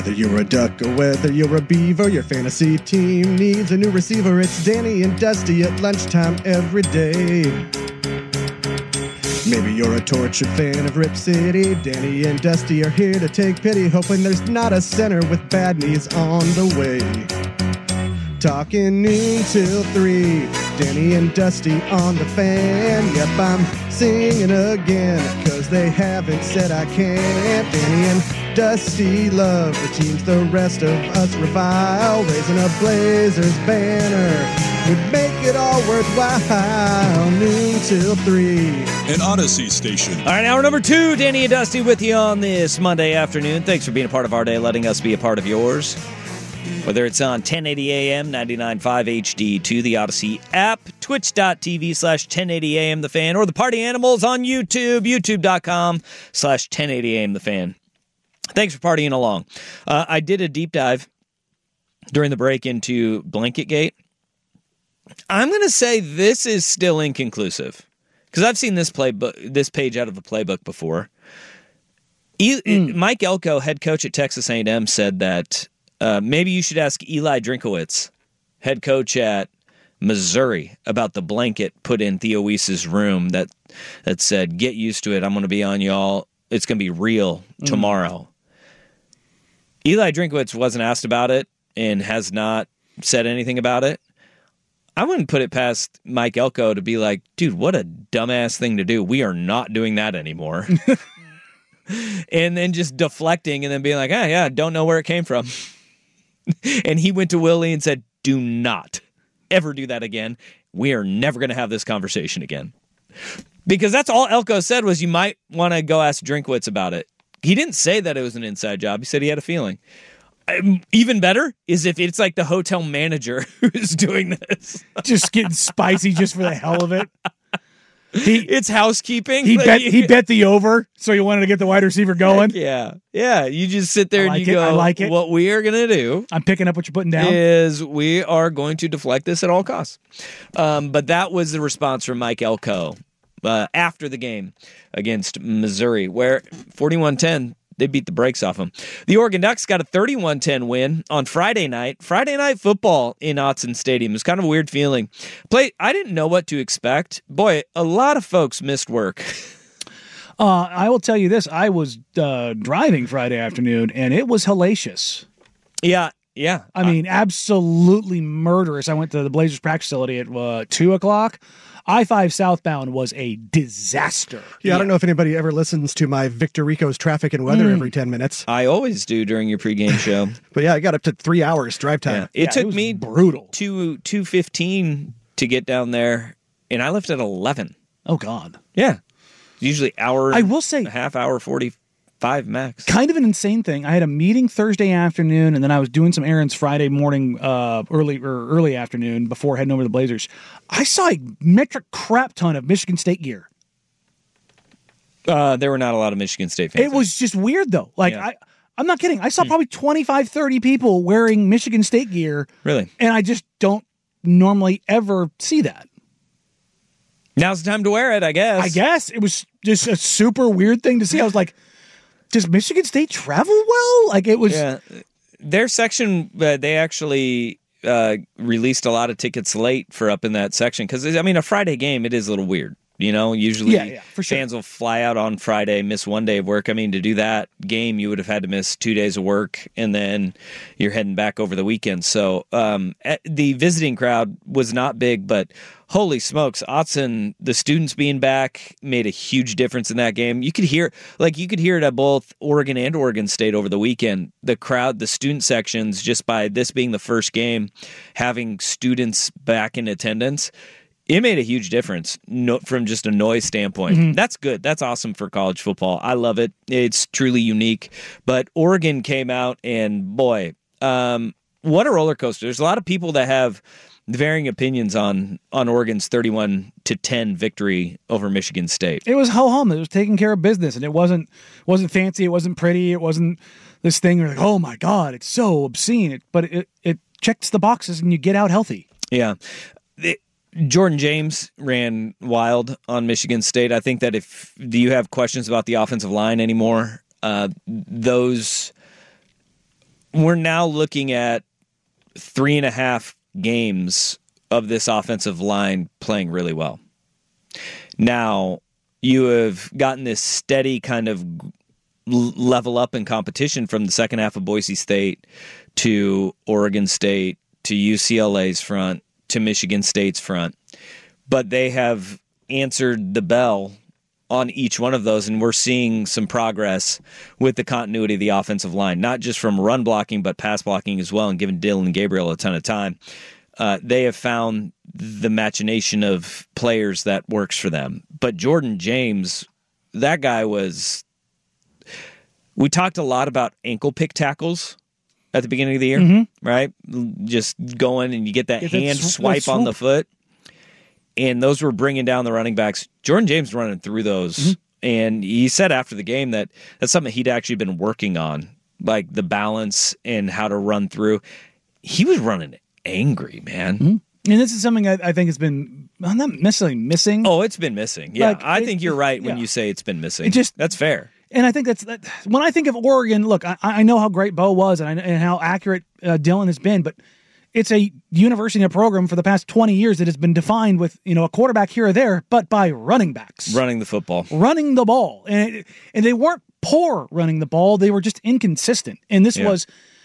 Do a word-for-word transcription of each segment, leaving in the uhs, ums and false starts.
Whether you're a duck or whether you're a beaver, your fantasy team needs a new receiver. It's Danny and Dusty at lunchtime every day. Maybe you're a tortured fan of Rip City. Danny and Dusty are here to take pity, hoping there's not a center with bad knees on the way. Talking noon till three, Danny and Dusty on the fan. Yep, I'm singing again, cause they haven't said I can't. Danny and Dusty love the teams the rest of us revile. Raising a Blazers banner would make it all worthwhile. Noon till three. An Odyssey station. All right, hour number two, Danny and Dusty with you on this Monday afternoon. Thanks for being a part of our day, letting us be a part of yours. Whether it's on ten eighty A M, ninety-nine point five H D two, the Odyssey app, twitch.tv slash 1080 AM The Fan, or the Party Animals on YouTube, youtube.com slash 1080 AM The Fan. Thanks for partying along. Uh, I did a deep dive during the break into Blanketgate. I'm going to say this is still inconclusive, because I've seen this playbook, this page out of the playbook before. E- mm. Mike Elko, head coach at Texas A and M, said that Uh, maybe you should ask Eli Drinkowitz, head coach at Missouri, about the blanket put in Theo Weiss's room that that said, "Get used to it. I'm going to be on y'all. It's going to be real tomorrow." Mm. Eli Drinkowitz wasn't asked about it and has not said anything about it. I wouldn't put it past Mike Elko to be like, "Dude, what a dumbass thing to do. We are not doing that anymore." And then just deflecting and then being like, "Ah, yeah, don't know where it came from." And he went to Willie and said, "Do not ever do that again. We are never going to have this conversation again." Because that's all Elko said was, you might want to go ask Drinkwitz about it. He didn't say that it was an inside job. He said he had a feeling. Um, even better is if it's like the hotel manager who's doing this. Just getting spicy just for the hell of it. He, it's housekeeping. He bet he bet the over, so he wanted to get the wide receiver going. Heck yeah, yeah. You just sit there like and you it. go, I like it. What we are going to do, I'm picking up what you're putting down, is we are going to deflect this at all costs. Um, but that was the response from Mike Elko uh, after the game against Missouri, where forty-one ten, they beat the brakes off them. The Oregon Ducks got a thirty-one ten win on Friday night. Friday night football in Autzen Stadium. It was kind of a weird feeling. Play. I didn't know what to expect. Boy, a lot of folks missed work. uh, I will tell you this. I was uh, driving Friday afternoon, and it was hellacious. Yeah, yeah. I mean, absolutely murderous. I went to the Blazers practice facility at uh, two o'clock. I five southbound was a disaster. Yeah, yeah, I don't know if anybody ever listens to my Victor Rico's traffic and weather mm. every ten minutes. I always do during your pregame show. But yeah, I got up to three hours drive time. Yeah. It yeah, took it me brutal two two fifteen to get down there, and I left at eleven. Oh God. Yeah, usually hour. I will say a half hour forty. Five max. Kind of an insane thing. I had a meeting Thursday afternoon, and then I was doing some errands Friday morning, uh, early or early afternoon before heading over to the Blazers. I saw a metric crap ton of Michigan State gear. Uh, there were not a lot of Michigan State fans. It was just weird, though. Like, yeah. I, I'm not kidding. I saw probably twenty-five, thirty people wearing Michigan State gear. Really? And I just don't normally ever see that. Now's the time to wear it, I guess. I guess. It was just a super weird thing to see. I was like, does Michigan State travel well? Like, it was. Yeah. Their section, uh, they actually uh, released a lot of tickets late for up in that section. Because, I mean, a Friday game, it is a little weird. You know, usually yeah, yeah, for sure. fans will fly out on Friday, miss one day of work. I mean, to do that game, you would have had to miss two days of work, and then you're heading back over the weekend. So um, the visiting crowd was not big, but holy smokes, Autzen, the students being back made a huge difference in that game. You could hear, like, you could hear it at both Oregon and Oregon State over the weekend. The crowd, the student sections, just by this being the first game, having students back in attendance, it made a huge difference no, from just a noise standpoint. Mm-hmm. That's good. That's awesome for college football. I love it. It's truly unique. But Oregon came out, and boy, um, what a roller coaster. There's a lot of people that have varying opinions on on Oregon's thirty-one to ten victory over Michigan State. It was ho-hum. It was taking care of business, and it wasn't wasn't fancy. It wasn't pretty. It wasn't this thing where, like, oh my God, it's so obscene. It, but it it checks the boxes, and you get out healthy. Yeah. It, Jordan James ran wild on Michigan State. I think that if do you have questions about the offensive line anymore, uh, those we're now looking at three and a half games of this offensive line playing really well. Now, you have gotten this steady kind of level up in competition from the second half of Boise State to Oregon State to U C L A's front to Michigan State's front. But they have answered the bell on each one of those, and we're seeing some progress with the continuity of the offensive line, not just from run blocking, but pass blocking as well, and giving Dillon Gabriel a ton of time. Uh, they have found the machination of players that works for them. But Jordan James, that guy was... We talked a lot about ankle pick tackles at the beginning of the year, mm-hmm. right? Just going and you get that Get hand that sw- swipe swoop. on the foot. And those were bringing down the running backs. Jordan James running through those. Mm-hmm. And he said after the game that that's something he'd actually been working on, like the balance and how to run through. He was running angry, man. Mm-hmm. And this is something I, I think has been well, not necessarily missing. Oh, it's been missing. Yeah, Like, I it- think you're right when yeah. you say it's been missing. It just- That's fair. And I think that's that, when I think of Oregon. Look, I, I know how great Bo was, and, I, and how accurate uh, Dillon has been, but it's a university and a program for the past twenty years that has been defined with, you know, a quarterback here or there, but by running backs Running the football. running the ball, and it, and they weren't poor running the ball; they were just inconsistent. And this Yeah. was,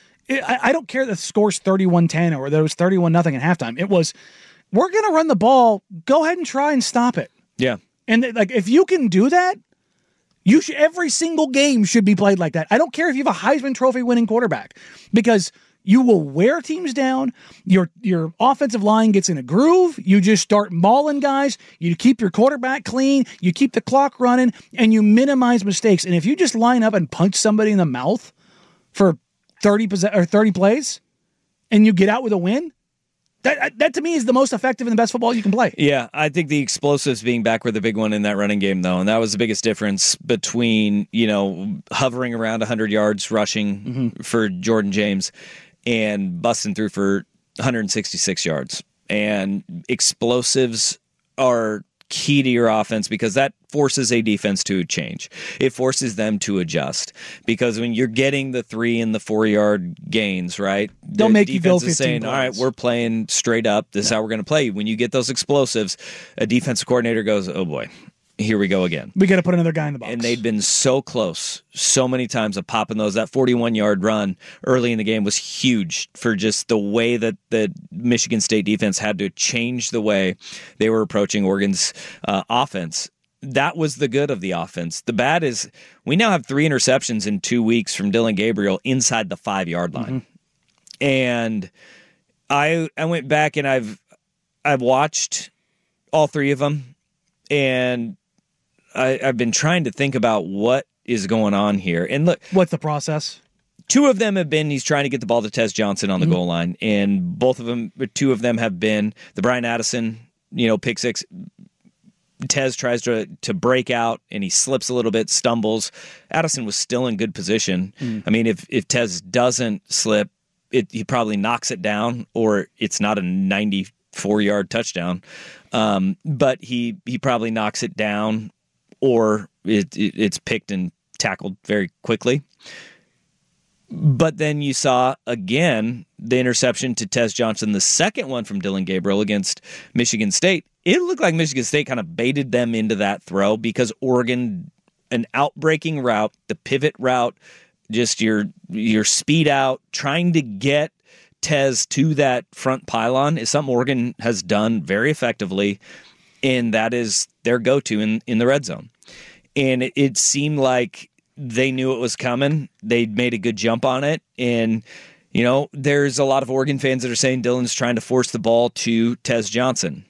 I, I don't care that the score's thirty-one ten or there was thirty-one nothing at halftime. It was, we're going to run the ball. Go ahead and try and stop it. Yeah. And like, if you can do that, you should, every single game should be played like that. I don't care if you have a Heisman Trophy winning quarterback, because you will wear teams down. Your your offensive line gets in a groove. You just start mauling guys. You keep your quarterback clean. You keep the clock running, and you minimize mistakes. And if you just line up and punch somebody in the mouth for thirty possess- or thirty plays, and you get out with a win, that that to me is the most effective and the best football you can play. Yeah, I think the explosives being back were the big one in that running game, though, and that was the biggest difference between, you know, hovering around one hundred yards rushing mm-hmm. for Jordan James and busting through for one hundred sixty-six yards. And explosives are key to your offense because that forces a defense to change. It forces them to adjust, because when you're getting the three and the four yard gains, right? They'll the make you go defense is saying, fifteen all right, points. we're playing straight up. This is how we're going to play. When you get those explosives, a defensive coordinator goes, oh boy, here we go again. We got to put another guy in the box. And they'd been so close so many times of popping those. That forty-one yard run early in the game was huge for just the way that the Michigan State defense had to change the way they were approaching Oregon's uh, offense. That was the good of the offense. The bad is we now have three interceptions in two weeks from Dillon Gabriel inside the five-yard line. Mm-hmm. And I I went back and I've I've watched all three of them, and I, I've been trying to think about what is going on here. And look, what's the process? Two of them have been he's trying to get the ball to Tez Johnson on the mm-hmm. goal line, and both of them, two of them have been the Brian Addison, you know, pick six. Tez tries to to break out, and he slips a little bit, stumbles. Addison was still in good position. Mm. I mean, if if Tez doesn't slip, it, he probably knocks it down, or it's not a ninety-four yard touchdown. Um, but he he probably knocks it down, or it, it, it's picked and tackled very quickly. But then you saw, again, the interception to Tez Johnson, the second one from Dillon Gabriel against Michigan State. It looked like Michigan State kind of baited them into that throw because Oregon, an outbreaking route, the pivot route, just your your speed out, trying to get Tez to that front pylon is something Oregon has done very effectively, and that is their go-to in, in the red zone. And it, it seemed like they knew it was coming. They'd made a good jump on it. And, you know, there's a lot of Oregon fans that are saying Dillon's trying to force the ball to Tez Johnson.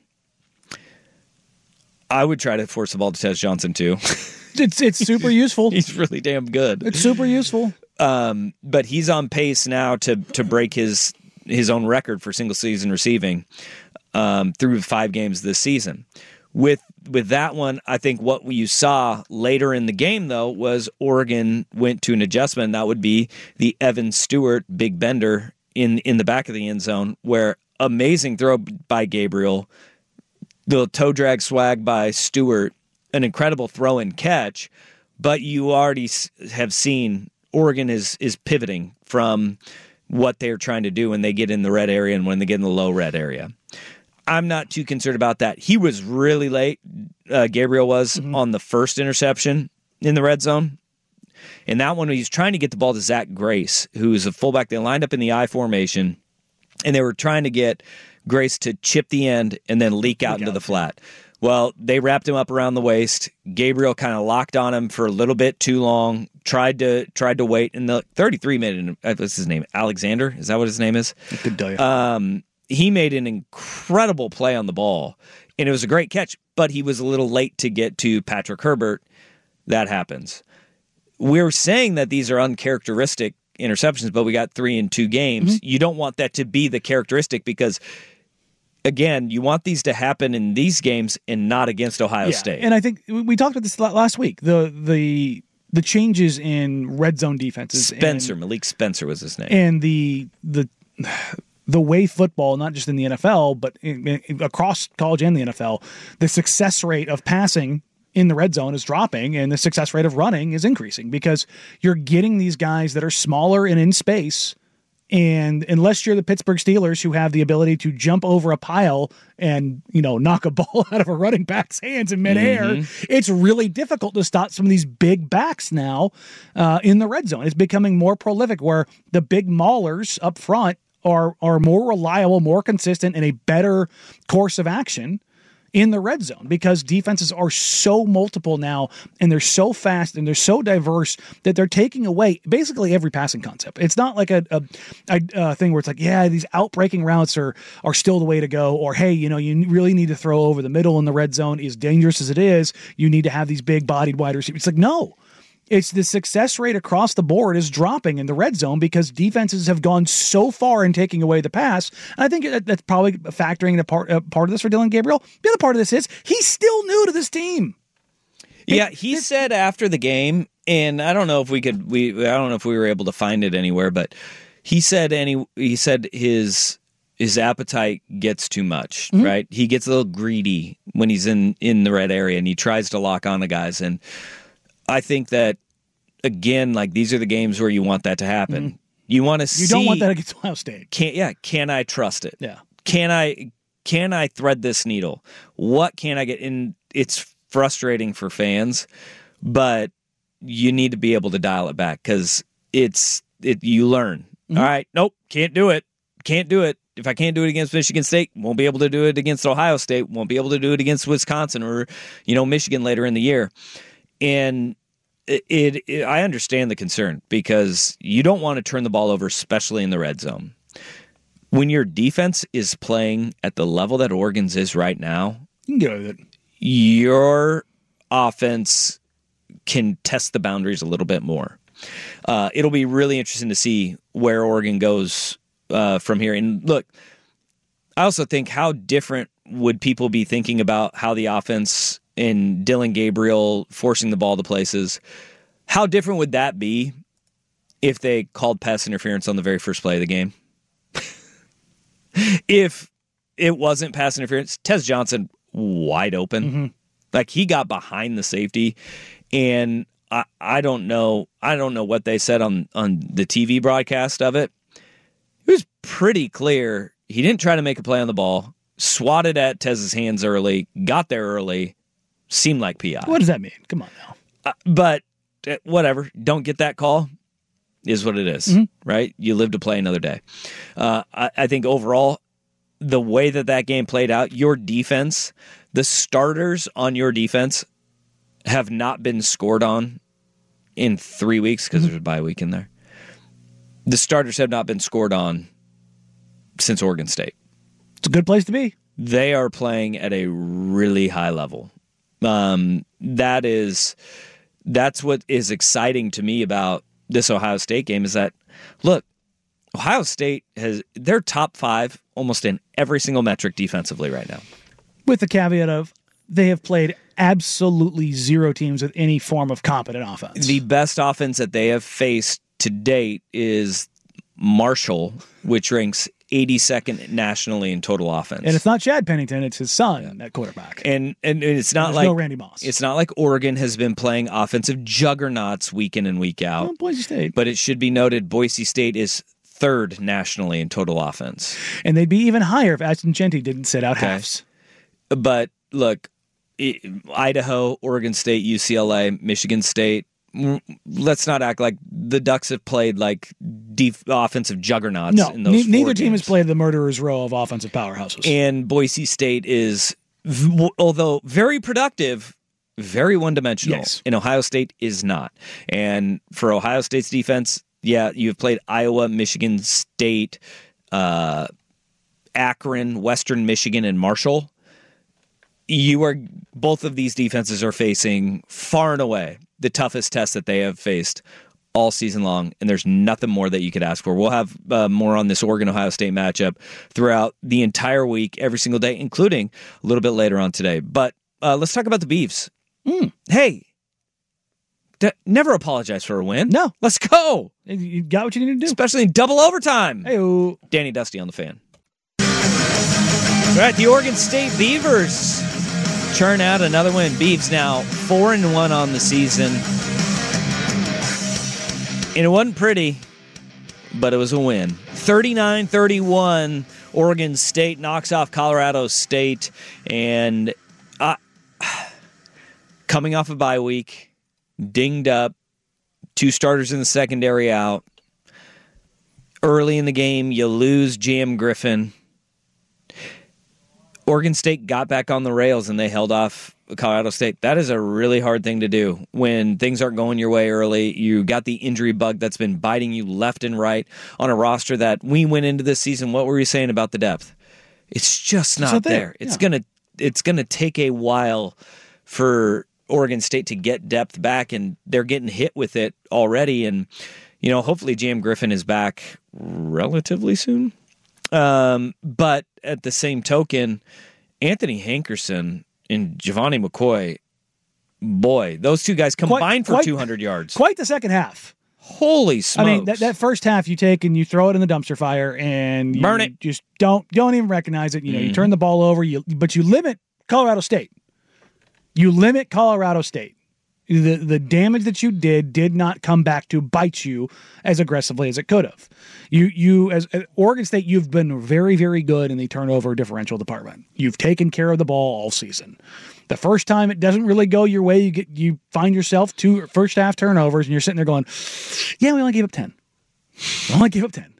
I would try to force the ball to Tez Johnson, too. It's it's super useful. He's really damn good. It's super useful. Um, but he's on pace now to to break his his own record for single season receiving um, through five games this season. With with that one, I think what you saw later in the game, though, was Oregon went to an adjustment. That would be the Evan Stewart big bender in, in the back of the end zone, where amazing throw by Gabriel, the toe drag swag by Stewart, an incredible throw and catch. But you already have seen Oregon is is pivoting from what they're trying to do when they get in the red area and when they get in the low red area. I'm not too concerned about that. He was really late, uh, Gabriel was, mm-hmm. on the first interception in the red zone. And that one, he's trying to get the ball to Zach Grace, who is a fullback. They lined up in the I formation, and they were trying to get Grace to chip the end and then leak out leak into out. the flat. Well, they wrapped him up around the waist. Gabriel kind of locked on him for a little bit too long, tried to tried to wait, and the thirty-three made an, what's his name? Alexander? Is that what his name is? I could tell you. Um, he made an incredible play on the ball, and it was a great catch, but he was a little late to get to Patrick Herbert. That happens. We're saying that these are uncharacteristic interceptions, but we got three in two games. Mm-hmm. You don't want that to be the characteristic because, again, you want these to happen in these games and not against Ohio yeah, State. And I think we talked about this last week. The the the changes in red zone defenses. Spencer, and, Malik Spencer was his name. And the the the way football, not just in the N F L, but in, in, across college and the N F L, the success rate of passing in the red zone is dropping and the success rate of running is increasing because you're getting these guys that are smaller and in space. And unless you're the Pittsburgh Steelers who have the ability to jump over a pile and, you know, knock a ball out of a running back's hands in midair, mm-hmm. it's really difficult to stop some of these big backs now uh, in the red zone. It's becoming more prolific where the big maulers up front are, are more reliable, more consistent, and a better course of action in the red zone because defenses are so multiple now and they're so fast and they're so diverse that they're taking away basically every passing concept. It's not like a, a, a, a thing where it's like, yeah, these outbreaking routes are, are still the way to go. Or, hey, you know, you really need to throw over the middle in the red zone. As dangerous as it is, you need to have these big bodied wide receivers. It's like, no. It's the success rate across the board is dropping in the red zone because defenses have gone so far in taking away the pass. And I think that, that's probably factoring the part uh, part of this for Dillon Gabriel. The other part of this is he's still new to this team. Yeah, he it, said after the game, and I don't know if we could we I don't know if we were able to find it anywhere, but he said any he said his his appetite gets too much, mm-hmm. right? He gets a little greedy when he's in in the red area and he tries to lock on the guys. And I think that, again, like these are the games where you want that to happen. Mm-hmm. You want to see. You don't want that against Ohio State. Can, yeah. Can I trust it? Yeah. Can I can I thread this needle? What can I get? And it's frustrating for fans, but you need to be able to dial it back because it's it. You learn. Mm-hmm. All right. Nope. Can't do it. Can't do it. If I can't do it against Michigan State, won't be able to do it against Ohio State. Won't be able to do it against Wisconsin or you know Michigan later in the year. And it, it, it, I understand the concern because you don't want to turn the ball over, especially in the red zone. When your defense is playing at the level that Oregon's is right now, you can get away with it. Your offense can test the boundaries a little bit more. Uh, it'll be really interesting to see where Oregon goes uh, from here. And look, I also think how different would people be thinking about how the offense and Dillon Gabriel forcing the ball to places. How different would that be if they called pass interference on the very first play of the game? If it wasn't pass interference, Tez Johnson wide open. Mm-hmm. Like he got behind the safety, and I, I don't know I don't know what they said on, on the T V broadcast of it. It was pretty clear he didn't try to make a play on the ball, swatted at Tez's hands early, got there early. Seemed like P I. What does that mean? Come on now. Uh, but uh, whatever. Don't get that call is what it is, mm-hmm. right? You live to play another day. Uh, I, I think overall, the way that that game played out, your defense, the starters on your defense have not been scored on in three weeks because mm-hmm. there's a bye week in there. The starters have not been scored on since Oregon State. It's a good place to be. They are playing at a really high level. Um, that is, that's what is exciting to me about this Ohio State game is that, look, Ohio State has, they're top five almost in every single metric defensively right now. With the caveat of they have played absolutely zero teams with any form of competent offense. The best offense that they have faced to date is Marshall, which ranks eighty-second nationally in total offense. And it's not Chad Pennington, it's his son at quarterback. And and it's not There's like no Randy Moss. It's not like Oregon has been playing offensive juggernauts week in and week out. Well, Boise State. But it should be noted Boise State is third nationally in total offense. And they'd be even higher if Ashton Genty didn't sit out Okay. halves. But look, it, Idaho, Oregon State, U C L A, Michigan State, mm, let's not act like the Ducks have played like def- offensive juggernauts No, in those ne- four neither team games. has played the murderer's row of offensive powerhouses. And Boise State is, v- although very productive, very one-dimensional. Yes. And Ohio State is not. And for Ohio State's defense, yeah, you've played Iowa, Michigan State, uh, Akron, Western Michigan, and Marshall. You are both of these defenses are facing far and away the toughest test that they have faced all season long, and there's nothing more that you could ask for. We'll have uh, more on this Oregon-Ohio State matchup throughout the entire week, every single day, including a little bit later on today. But uh, let's talk about the Beavs. Mm. Hey, d- never apologize for a win. No. Let's go, You got what you needed to do. especially in double overtime. Hey-o. Danny Dusty on the Fan. All right, the Oregon State Beavers churn out another win. Beavs now four and one on the season. And it wasn't pretty, but it was a win. thirty-nine thirty-one, Oregon State knocks off Colorado State. And uh, coming off a bye week, dinged up, two starters in the secondary out. Early in the game, you lose J M Griffin. Oregon State got back on the rails and they held off Colorado State. That is a really hard thing to do when things aren't going your way early. You got the injury bug that's been biting you left and right on a roster that we went into this season. What were you saying about the depth? It's just not, not there. there. It's Yeah. gonna it's gonna take a while for Oregon State to get depth back, and they're getting hit with it already. And you know, hopefully J M Griffin is back relatively soon. Um, but at the same token, Anthony Hankerson and Giovanni McCoy, boy, those two guys combined for quite- two hundred yards. Quite the second half. Holy smokes. I mean, that, that first half you take and you throw it in the dumpster fire and you Burn it. just don't don't even recognize it. You know, Mhm. you turn the ball over, you but you limit Colorado State. You limit Colorado State. The the damage that you did did not come back to bite you as aggressively as it could have. You you as at Oregon State, you've been very very good in the turnover differential department. You've taken care of the ball all season. The first time it doesn't really go your way, you get you find yourself two first half turnovers, and you're sitting there going, "Yeah, we only gave up ten. We only gave up ten."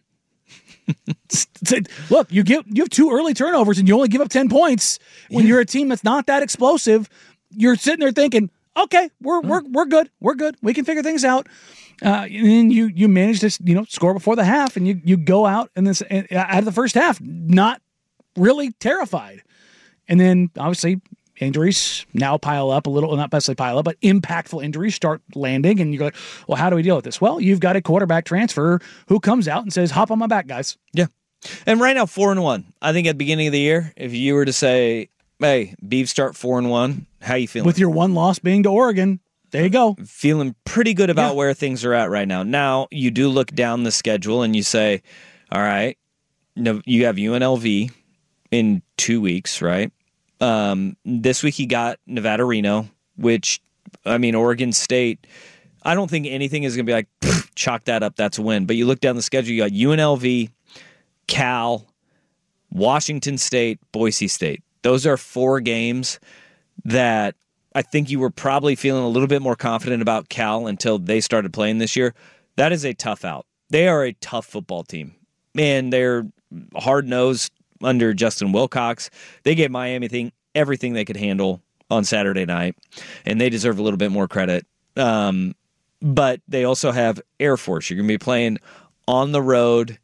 Look, you give you have two early turnovers, and you only give up ten points. When Yeah. you're a team that's not that explosive, you're sitting there thinking, okay, we're we're we're good, we're good, we can figure things out. Uh, and then you you manage to you know score before the half, and you you go out and this and out of the first half not really terrified, and then obviously injuries now pile up a little, not necessarily pile up, but impactful injuries start landing, and you're like, well, how do we deal with this? Well, you've got a quarterback transfer who comes out and says, "Hop on my back, guys." Yeah. And right now, four and one. I think at the beginning of the year, if you were to say, hey, Beavs start four and one, how you feeling? With your one loss being to Oregon, there you go. Feeling pretty good about Yeah. where things are at right now. Now, you do look down the schedule and you say, all right, no, you have U N L V in two weeks, right? Um, this week you got Nevada Reno, which, I mean, Oregon State, I don't think anything is going to be like, chalk that up, that's a win. But you look down the schedule, you got U N L V, Cal, Washington State, Boise State. Those are four games that I think you were probably feeling a little bit more confident about Cal until they started playing this year. That is a tough out. They are a tough football team. Man, they're hard-nosed under Justin Wilcox. They gave Miami thing, everything they could handle on Saturday night, and they deserve a little bit more credit. Um, but they also have Air Force. You're going to be playing on the road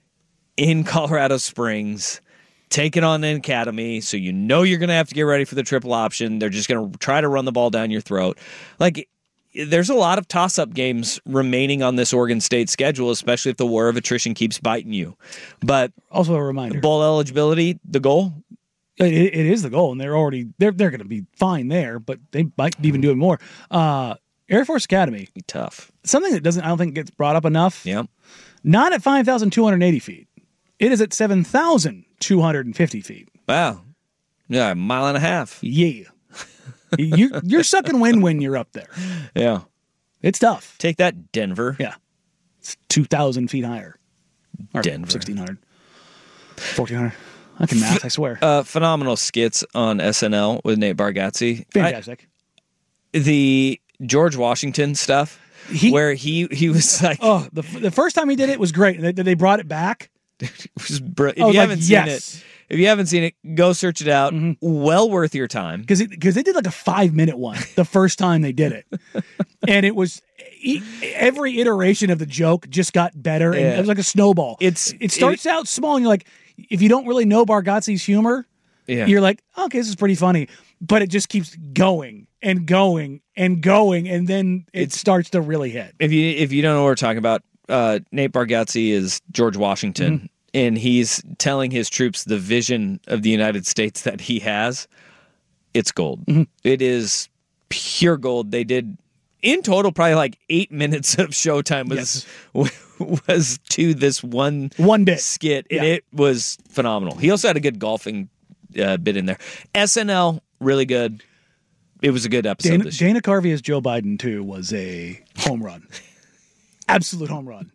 in Colorado Springs, taking on an academy, so you know you're going to have to get ready for the triple option. They're just going to try to run the ball down your throat. Like, there's a lot of toss-up games remaining on this Oregon State schedule, especially if the war of attrition keeps biting you. But Also a reminder, bowl eligibility, the goal? it, it is the goal, and they're already they're they're going to be fine there, but they might even do it more. Uh, Air Force Academy, Be tough. something that doesn't I don't think gets brought up enough. Yeah. Not at five thousand two hundred eighty feet. It is at seven thousand two hundred fifty feet. Wow. Yeah, a mile and a half. Yeah. you, you're sucking wind when you're up there. Yeah. It's tough. Take that, Denver. Yeah. It's two thousand feet higher. Or Denver. sixteen hundred. fourteen hundred. I can math, I swear. Uh, phenomenal skits on S N L with Nate Bargatze. Fantastic. I, the George Washington stuff, He- where he, he was like, Oh, the the first time he did it was great. They, they brought it back. it was br- if I was you like, haven't seen yes. it, if you haven't seen it, go search it out. Mm-hmm. Well worth your time. Because because they did like a five minute one the first time they did it, and it was e- every iteration of the joke just got better, and Yeah. it was like a snowball. It's- it starts out small, and you're like, if you don't really know Bargatze's humor, Yeah. you're like, okay, this is pretty funny, but it just keeps going and going and going, and then it It's- starts to really hit. If you if you don't know what we're talking about, uh, Nate Bargatze is George Washington, Mm-hmm. and he's telling his troops the vision of the United States that he has. It's gold. Mm-hmm. It is pure gold. They did in total probably like eight minutes of showtime was was to this one One bit. skit, and Yeah. it was phenomenal. He also had a good golfing uh, bit in there. S N L really good. It was a good episode. Dana, this year. Dana Carvey as Joe Biden too was a home run, absolute home run.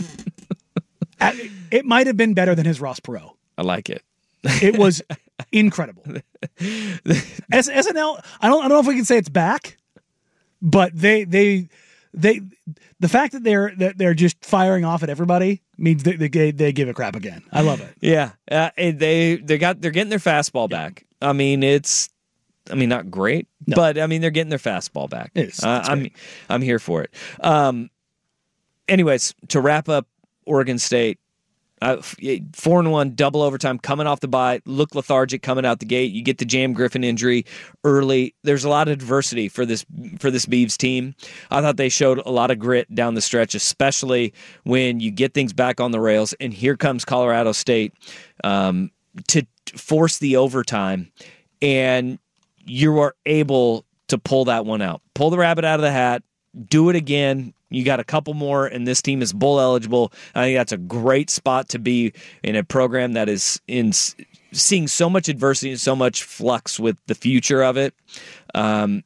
Uh, it, it might have been better than his Ross Perot. I like it. It was incredible. S- SNL, I don't I don't know if we can say it's back, but they they they the fact that they're that they're just firing off at everybody means they they, they give a crap again. I love it. Yeah, uh, and they they got they're getting their fastball back. I mean, it's I mean not great, No. but I mean they're getting their fastball back. It is. Uh, It's I'm great. I'm here for it. Um, anyways, to wrap up Oregon State. Uh, four and one, double overtime, coming off the bye, look lethargic coming out the gate. You get the Jam Griffin injury early. There's a lot of adversity for this for this Beavs team. I thought they showed a lot of grit down the stretch, especially when you get things back on the rails. And here comes Colorado State um, to force the overtime, and you are able to pull that one out, pull the rabbit out of the hat, do it again. You got a couple more, and this team is bowl eligible. I think that's a great spot to be in a program that is in seeing so much adversity and so much flux with the future of it. Um,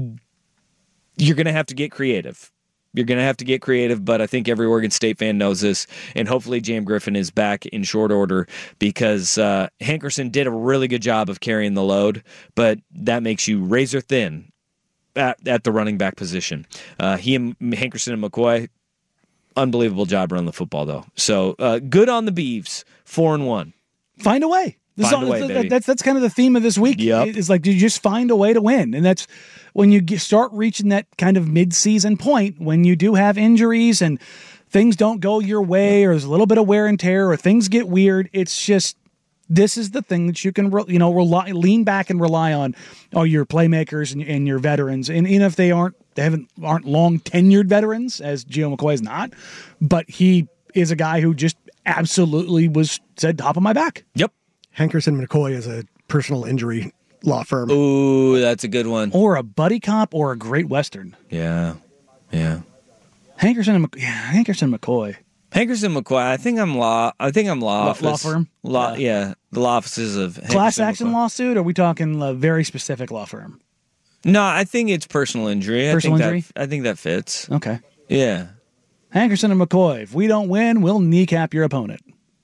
you're going to have to get creative. You're going to have to get creative, but I think every Oregon State fan knows this, and hopefully Jam Griffin is back in short order because uh, Hankerson did a really good job of carrying the load, but that makes you razor thin At, at the running back position. Uh, he and Hankerson and McCoy, unbelievable job running the football, though. So uh, good on the Beavs, four and one. Find a way. This Find is, a way, that- baby. That's that's kind of the theme of this week. Yep. It's like you just find a way to win, and that's when you get, start reaching that kind of mid-season point when you do have injuries and things don't go your way, or there's a little bit of wear and tear, or things get weird. It's just this is the thing that you can re- you know rely, lean back and rely on. Oh, your playmakers and, and your veterans, and even if they aren't they haven't aren't long tenured veterans, as Gio McCoy is not, but he is a guy who just absolutely was said top of my back. Yep. Hankerson McCoy is a personal injury law firm. Ooh, that's a good one. Or a buddy cop, or a great western. Yeah. Yeah. Hankerson and Mc- yeah, Hankerson McCoy. Hankerson McCoy, I think I'm law. I think I'm law Law- office. law firm? Law, Yeah. yeah. the law offices of Class Hankerson action McCoy. lawsuit? Or are we talking a very specific law firm? No, I think it's personal injury. Personal I think injury? That, I think that fits. Okay. Yeah. Hankerson and McCoy. If we don't win, we'll kneecap your opponent.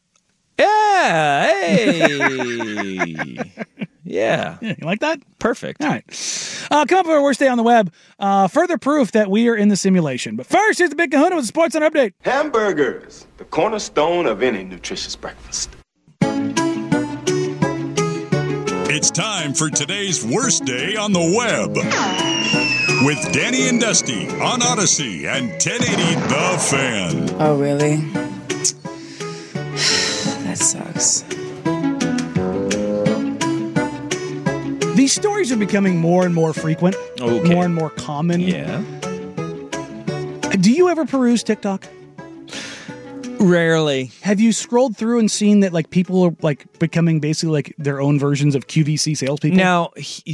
Yeah. Hey. Yeah. Yeah, you like that? Perfect. All right. Uh, come up with our worst day on the web. Uh, further proof that we are in the simulation. But first, here's the Big Kahuna with the Sports Center update. Hamburgers, the cornerstone of any nutritious breakfast. It's time for today's worst day on the web. With Danny and Dusty on Odyssey and ten eighty The Fan. Oh, really? That sucks. These stories are becoming more and more frequent, Okay. more and more common. Yeah. Do you ever peruse TikTok? Rarely. Have you scrolled through and seen that like people are like becoming basically like their own versions of Q V C salespeople? Now, he-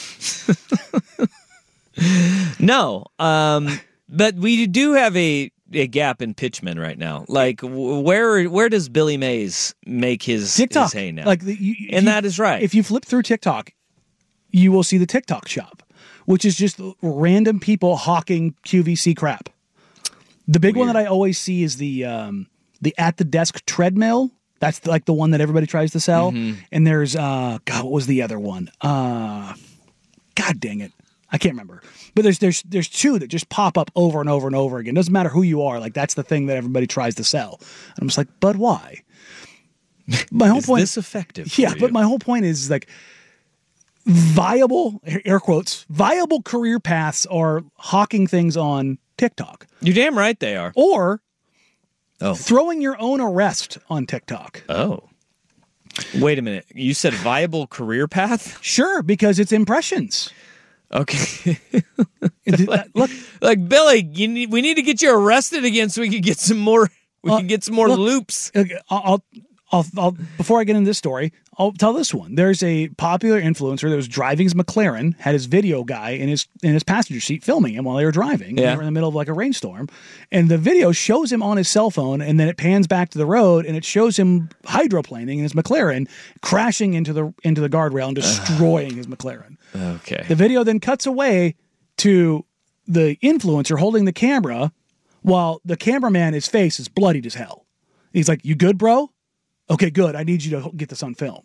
no, um, but we do have a, a gap in pitchmen right now. Like, w- where where does Billy Mays make his, TikTok. his hay now? Like, the, you, if and you- that is right. If you flip through TikTok, you will see the TikTok shop, which is just random people hawking Q V C crap. The big one Weird. that I always see is the um, the at the desk treadmill. That's like the one that everybody tries to sell. Mm-hmm. And there's, uh, God, what was the other one? Uh, God dang it. I can't remember. But there's there's there's two that just pop up over and over and over again. Doesn't matter who you are. Like, that's the thing that everybody tries to sell. And I'm just like, but why? My whole is point. Is this effective? Yeah, but my whole point is like viable, air quotes, viable career paths are hawking things on TikTok. You're damn right they are. Or oh. throwing your own arrest on TikTok. Oh. Wait a minute. You said viable career path? Sure, because it's impressions. Okay. like, look, like Billy, you need, we need to get you arrested again so we can get some more. We uh, can get some more look, loops. I'll, I'll, I'll. Before I get into this story, I'll tell this one. There's a popular influencer that was driving his McLaren, had his video guy in his in his passenger seat filming him while they were driving. Yeah. They were in the middle of like a rainstorm, and the video shows him on his cell phone, and then it pans back to the road, and it shows him hydroplaning in his McLaren, crashing into the into the guardrail and destroying his McLaren. Okay. The video then cuts away to the influencer holding the camera while the cameraman, his face is bloodied as hell. He's like, "You good, bro? Okay, good. I need you to get this on film."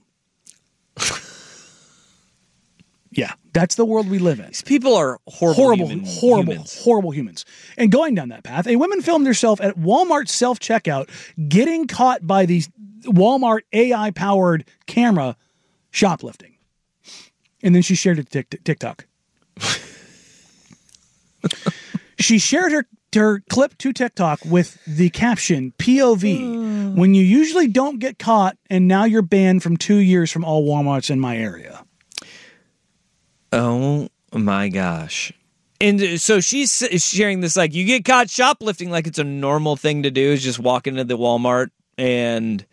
Yeah, that's the world we live in. These people are horrible, horrible, human, horrible, humans. horrible humans. And going down that path, a woman filmed herself at Walmart self-checkout getting caught by the Walmart A I-powered camera shoplifting. And then she shared it to TikTok. She shared her, her clip to TikTok with the caption, P O V, when you usually don't get caught and now you're banned from two years from all Walmarts in my area. Oh my gosh. And so she's sharing this like, you get caught shoplifting like it's a normal thing to do, is just walk into the Walmart and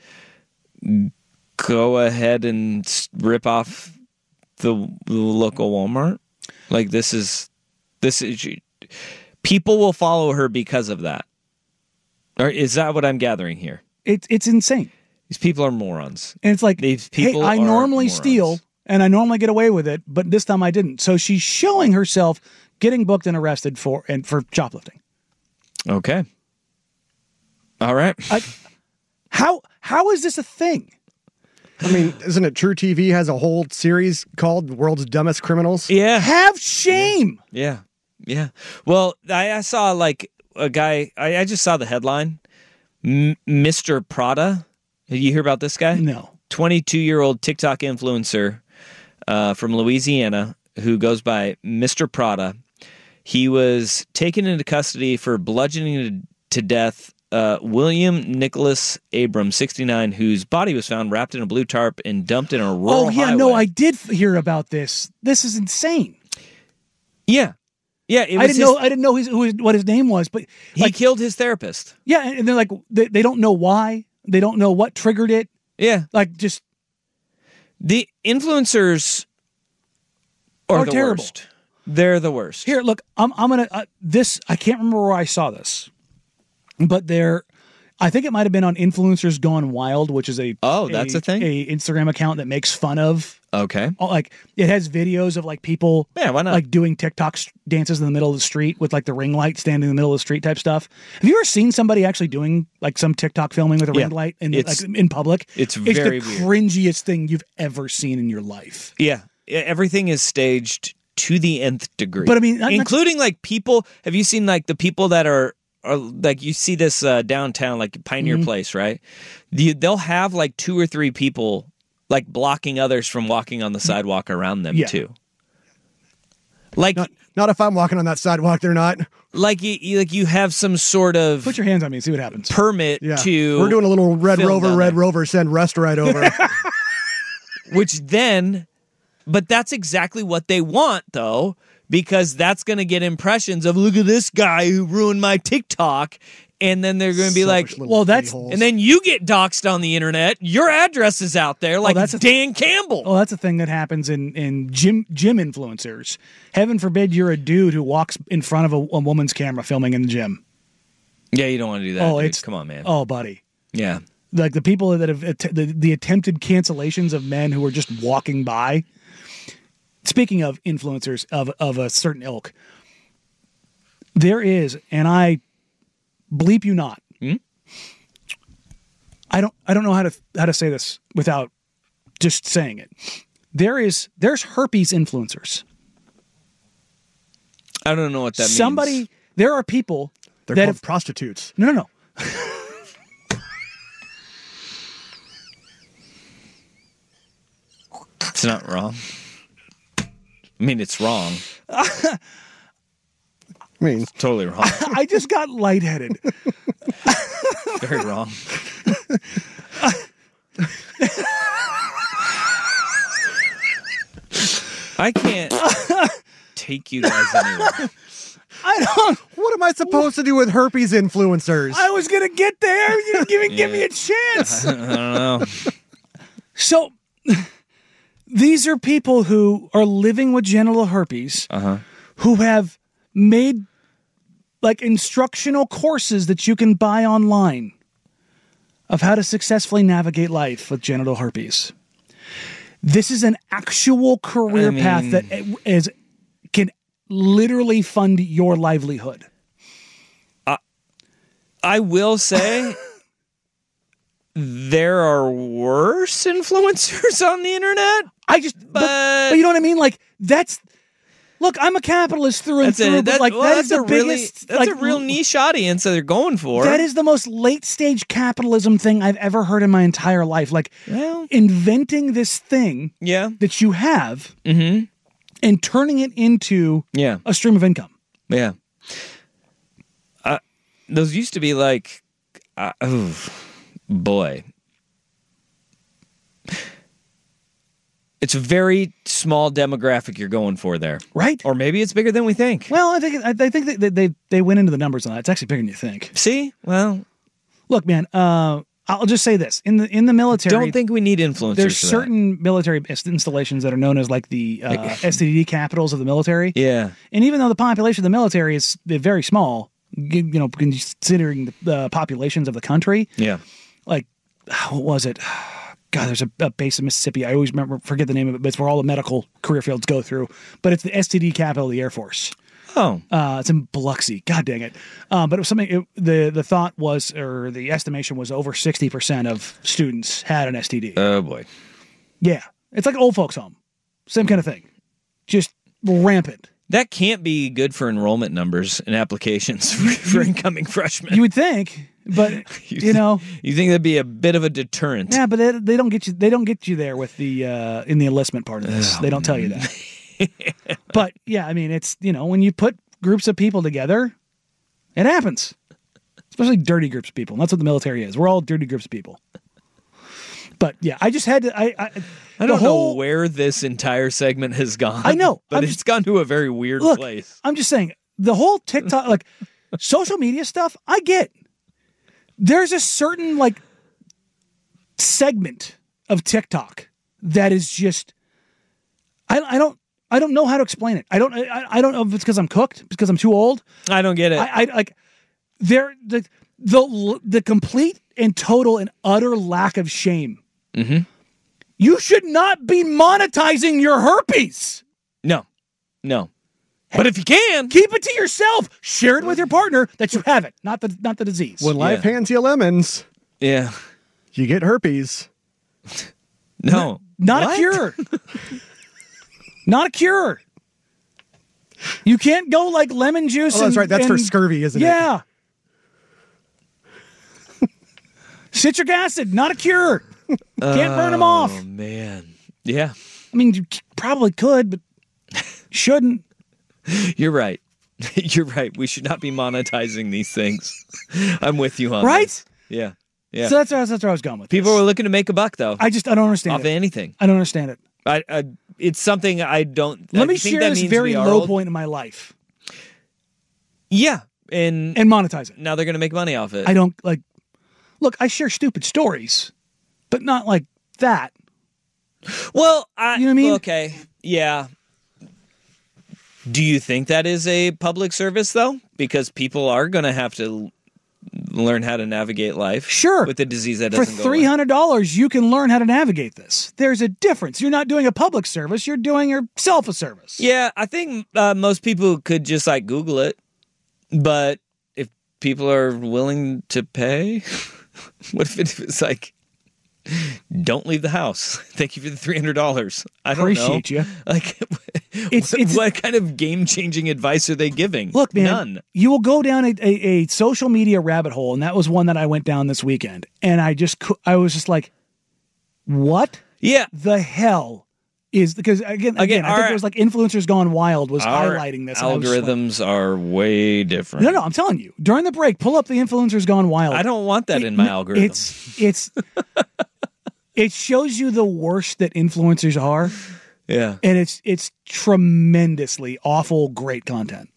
go ahead and rip off the, the local Walmart. Like this is, this is, people will follow her because of that. Or is that what I'm gathering here? It's it's insane. These people are morons. And it's like, These hey, people I are normally morons. steal and I normally get away with it, but this time I didn't. So she's showing herself getting booked and arrested for and for shoplifting. Okay. All right. I, how how is this a thing? I mean, isn't it True T V has a whole series called World's Dumbest Criminals? Yeah. Have shame. Yeah. Yeah. Well, I, I saw like a guy, I, I just saw the headline, M- Mister Prada. Did you hear about this guy? No. twenty-two-year-old TikTok influencer uh, from Louisiana who goes by Mister Prada. He was taken into custody for bludgeoning to death uh, William Nicholas Abram, sixty-nine, whose body was found wrapped in a blue tarp and dumped in a rural Oh, yeah, highway. no, I did hear about this. This is insane. Yeah. Yeah, it was I didn't his, know. I didn't know his, who his, what his name was, but he like, killed his therapist. yeah, and they're like, they, they don't know why. They don't know what triggered it. Yeah. Like, just The influencers are, Are the terrible. worst. They're the worst. here. Look, I'm I'm gonna uh, this. I can't remember where I saw this, but there, I think it might have been on Influencers Gone Wild, which is a Oh, that's a thing? a Instagram account that makes fun of. Okay. Oh, like it has videos of like people, Yeah, why not? like doing TikTok s- dances in the middle of the street with like the ring light standing in the middle of the street type stuff. Have you ever seen somebody actually doing like some TikTok filming with a Yeah. ring light in It's- like in public? it's it's very the weird. cringiest thing you've ever seen in your life. Yeah. Everything is staged to the nth degree. But I mean, not- including like people. Have you seen like the people that are, are like you see this uh, downtown, like Pioneer Mm-hmm. Place, right? The, they'll have like two or three people like blocking others from walking on the sidewalk around them Yeah. too. Like, Not, not if I'm walking on that sidewalk, they're not. like you, you- like you have some sort of Put your hands on me and see what happens. permit Yeah. to. We're doing a little Red film Rover, down Red there. Rover, send Rust right over. Which then, but that's exactly what they want, though, because that's going to get impressions of, look at this guy who ruined my TikTok. And then they're going to be like, Selfish little well, that's- a-holes. and then you get doxxed on the internet. Your address is out there, like that's a- Dan Campbell. Oh, that's a thing that happens in, in gym gym influencers. Heaven forbid you're a dude who walks in front of a, a woman's camera filming in the gym. Yeah, you don't want to do that. Oh, dude. it's Come on, man. Oh, buddy. Yeah. Like the people that have att- the, the attempted cancellations of men who are just walking by. Speaking of influencers of of a certain ilk, there is, and I bleep you not, Hmm? I don't I don't know how to how to say this without just saying it. There is there's herpes influencers. I don't know what that Somebody, means. there are people They're that called have, prostitutes. no, no, no. It's not wrong. I mean, it's wrong. I mean, Totally wrong. I just got lightheaded. Very wrong. I can't take you guys anywhere. I don't. what am I supposed to do with herpes influencers? I was gonna get there. You didn't give me give me a chance. I don't know. So, these are people who are living with genital herpes, Uh-huh. who have made like instructional courses that you can buy online of how to successfully navigate life with genital herpes. This is an actual career I mean- path that is can literally fund your livelihood. I will say there are worse influencers on the internet. I just, but, But- but you know what I mean? Like that's. Look, I'm a capitalist through and That's through, a, but that, like well, that that's is the a really biggest. that's like, a real niche audience that they're going for. That is the most late stage capitalism thing I've ever heard in my entire life. Like Well- inventing this thing yeah. that you have Mm-hmm. and turning it into Yeah. a stream of income. Yeah. Uh, those used to be like, uh, oh, boy. It's a very small demographic you're going for there. Right? Or maybe it's bigger than we think. Well, I think I, I think that they, they they went into the numbers on that. It's actually bigger than you think. See? Well, Look, man. Uh, I'll just say this: in the in the military, don't think we need influencers there's for that. certain military ins- installations that are known as like the uh, S T D capitals of the military. Yeah. And even though the population of the military is very small, you you know, considering the, the populations of the country, Yeah. like what was it? God, there's a, a base in Mississippi. I always remember forget the name of it, but it's where all the medical career fields go through. But it's the S T D capital of the Air Force. Oh. Uh, it's in Biloxi. God dang it! Um, but it was something. It, the the thought was, or the estimation was, over sixty percent of students had an S T D. Oh, boy. Yeah, it's like old folks' home. Same kind of thing. Just rampant. That can't be good for enrollment numbers and applications for, for incoming freshmen. You would think, but you, th- know, You think that'd be a bit of a deterrent? yeah, but they, they don't get you. They don't get you there with the uh, in the enlistment part of this. They don't tell you that. But yeah, I mean, it's you know when you put groups of people together, it happens. Especially dirty groups of people. And that's what the military is. We're all dirty groups of people. But yeah, I just had to. I I, I don't the whole, know where this entire segment has gone. I know. but I'm it's just- gone to a very weird Look, place. I'm just saying the whole TikTok, like social media stuff. I get. There's a certain like segment of TikTok that is just. I I don't I don't know how to explain it. I don't I, I don't know if it's because I'm cooked, because I'm too old. I don't get it. I, I like there the the the complete and total and utter lack of shame. Mhm. You should not be monetizing your herpes. no, no. But if you can, Keep it to yourself. Share it with your partner that you have it, not the not the disease. When life Yeah. hands you lemons, yeah, you get herpes. no, not What? a cure. Not a cure. You can't go like lemon juice. Oh, that's and- right. That's for and- scurvy, isn't it? Yeah. Citric acid, not a cure. Can't burn them off. Oh man, yeah, I mean, you c- probably could, but shouldn't. you're right. You're right. We should not be monetizing these things. I'm with you on Right? this. Yeah, yeah. So that's, that's where I was going with People this. are looking to make a buck though, I just, I don't understand off it. anything. I don't understand it. I, I, it's something I don't. Let I me think share that this means very we are low old. point in my life Yeah, and, and monetize it. now they're going to make money off it. I don't like, look, I share stupid stories, but not like that. Well, I, You know what I mean? Okay, yeah. Do you think that is a public service though? Because people are going to have to l- learn how to navigate life. Sure. With a disease that For doesn't go three away. hundred dollars, you can learn how to navigate this. There's a difference. You're not doing a public service. You're doing yourself a service. Yeah, I think uh, most people could just like Google it, but if people are willing to pay, What if it was like, don't leave the house. Thank you for the three hundred dollars. I don't Appreciate know. you. Like, It's- what, it's- what kind of game-changing advice are they giving? Look, man, None. you will go down a, a, a social media rabbit hole, and that was one that I went down this weekend. And I just, cou- I was just like, what Yeah. the hell is, because again, again, Again, I think our- it was like Influencers Gone Wild was Our highlighting this. and I was just like, algorithms are way different. no, no, I'm telling you, during the break, pull up the Influencers Gone Wild. I don't want that in my algorithm. It's, it's, it shows you the worst that influencers are. yeah. And it's it's tremendously awful, great content.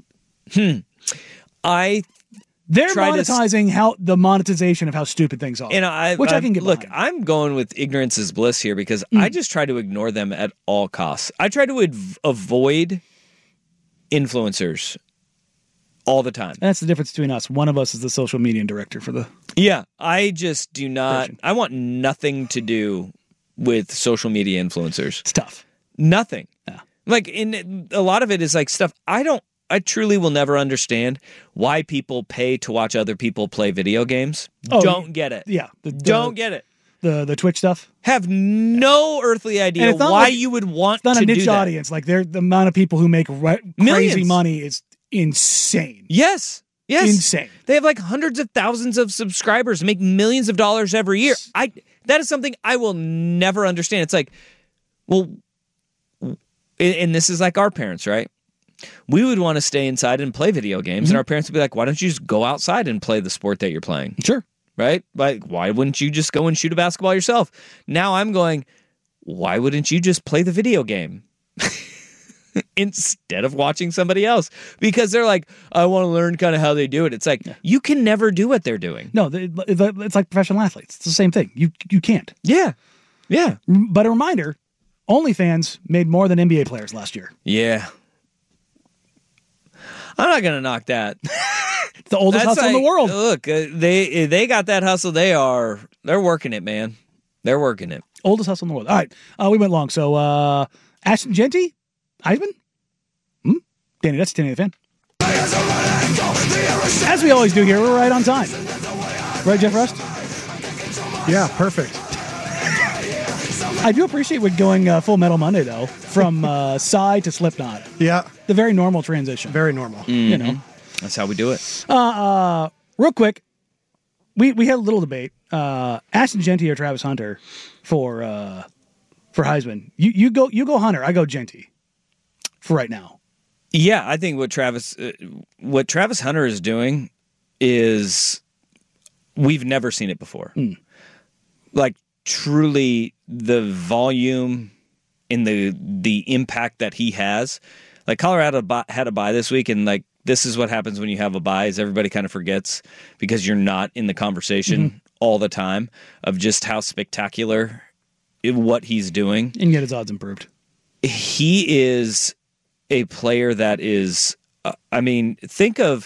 I They're Try to s- monetizing how the monetization of how stupid things are, and I, which I, I can get look. behind. I'm going with ignorance is bliss here because Mm. I just try to ignore them at all costs. I try to av- avoid influencers all the time. And that's the difference between us. One of us is the social media director for the. Yeah, I just do not. Version. I want nothing to do with social media influencers. It's tough. Nothing. Yeah. Like in a lot of it is like stuff I don't. I truly will never understand why people pay to watch other people play video games. Oh, don't get it. Yeah, the, the, Don't get it. the the Twitch stuff. Have no earthly And idea it's not why like- you would want It's not to a do niche that. audience. Like they're the amount of people who make re- crazy Millions. money is insane. Yes. Yes. Insane. They have like hundreds of thousands of subscribers, make millions of dollars every year. I that is something I will never understand. It's like, well, and- and this is like our parents, right? We would want to stay inside and play video games, Mm-hmm. and our parents would be like, "Why don't you just go outside and play the sport that you're playing?" Sure. Right? Like, why wouldn't you just go and shoot a basketball yourself? Now I'm going, why wouldn't you just play the video game instead of watching somebody else? Because they're like, I want to learn kind of how they do it. It's like, you can never do what they're doing. No, the, the, it's like professional athletes. It's the same thing. You you can't. Yeah. Yeah. But a reminder: OnlyFans made more than N B A players last year. Yeah. I'm not going to knock that. It's the oldest That's hustle in like- the world. Look, uh, they they got that hustle. They are, they're working it, man. They're working it. Oldest hustle in the world. All right. Uh, we went long. So, uh, Ashton Genty, Heisman? Hmm? Danny, that's Danny the Fan. As we always do here, we're right on time. Right, Jeff Rust? Yeah, perfect. I do appreciate we're going uh, Full Metal Monday, though, from uh, Psy to Slipknot. Yeah, The very normal transition. very normal. You know. That's how we do it. Real quick, we, we had a little debate. Uh, Ashton Genty or Travis Hunter for uh, for Heisman. You you go you go Hunter. I go Genty for right now. Yeah, I think what Travis uh, what Travis Hunter is doing is we've never seen it before. Like truly the volume and the the impact that he has. Like Colorado bu- had a bye this week, and like this is what happens when you have a bye is everybody kind of forgets because you're not in the conversation all the time of just how spectacular i- what he's doing. And get his odds improved. He is a player that is, uh, I mean, think of,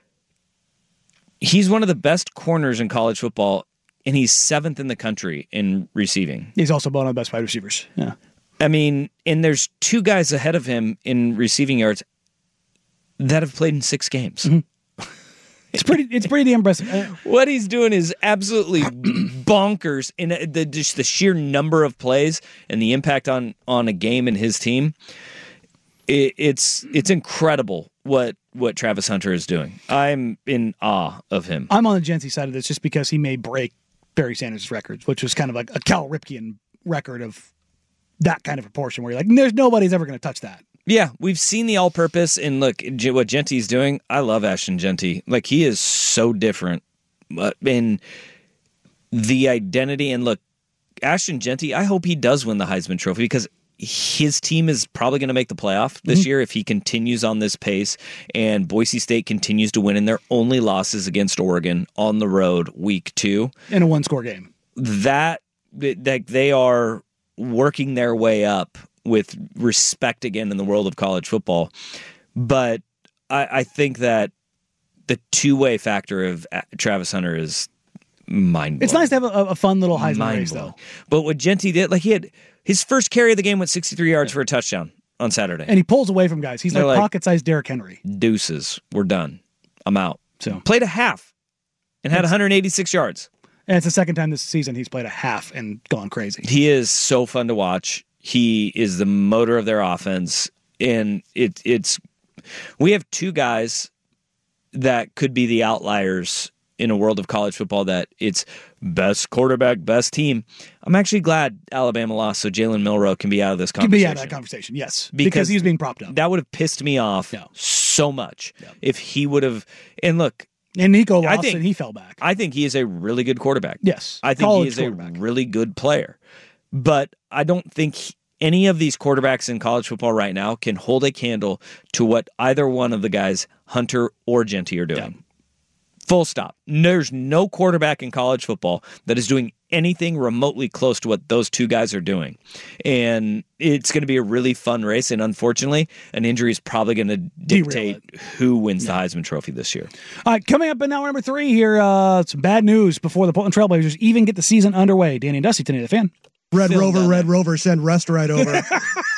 he's one of the best corners in college football, and he's seventh in the country in receiving. He's also one of the best wide receivers. Yeah. I mean, and there's two guys ahead of him in receiving yards that have played in six games. It's pretty it's pretty damn impressive. Uh, What he's doing is absolutely bonkers in the just the sheer number of plays and the impact on on a game and his team. It, it's it's incredible what what Travis Hunter is doing. I'm in awe of him. I'm on the Genty side of this just because he may break Barry Sanders' records, which was kind of like a Cal Ripken record of that kind of proportion where you're like, there's nobody's ever going to touch that. Yeah, we've seen the all-purpose, and look G- what Genty's doing. I love Ashton Genty. Like he is so different, but in the identity and look, Ashton Genty. I hope he does win the Heisman Trophy because his team is probably going to make the playoff this Mm-hmm. year if he continues on this pace, and Boise State continues to win in their only losses against Oregon on the road, week two. In a one score game. That that they are working their way up with respect again in the world of college football. But I, I think that the two-way factor of Travis Hunter is mind-blowing. It's nice to have a, a fun little Heisman race, Mind-blowing. though. But what Genty did, like he had his first carry of the game went sixty-three yards for a touchdown on Saturday. And he pulls away from guys. He's They're like, like- pocket-sized Derrick Henry. Deuces. We're done. I'm out. So Played a half and had one hundred eighty-six yards. And it's the second time this season he's played a half and gone crazy. He is so fun to watch. He is the motor of their offense. And it, it's we have two guys that could be the outliers in a world of college football that it's best quarterback, best team. I'm actually glad Alabama lost so Jalen Milroe can be out of this conversation. Can be out of that conversation, yes. Because, because he's being propped up. That would have pissed me off yeah. so much yeah. if he would have. And look. And Nico lost I think, and he fell back. I think he is a really good quarterback. Yes. I think he is a really good player. But I don't think he, any of these quarterbacks in college football right now can hold a candle to what either one of the guys, Hunter or Genty, are doing. Yeah. Full stop. There's no quarterback in college football that is doing anything remotely close to what those two guys are doing. And it's going to be a really fun race. And unfortunately, an injury is probably going to dictate who wins yeah. the Heisman Trophy this year. All right, coming up in hour number three here, uh, some bad news before the Portland Trailblazers even get the season underway. Danny and Dusty, Today the Fan. Red Rover, Red Rover, send Rest right over.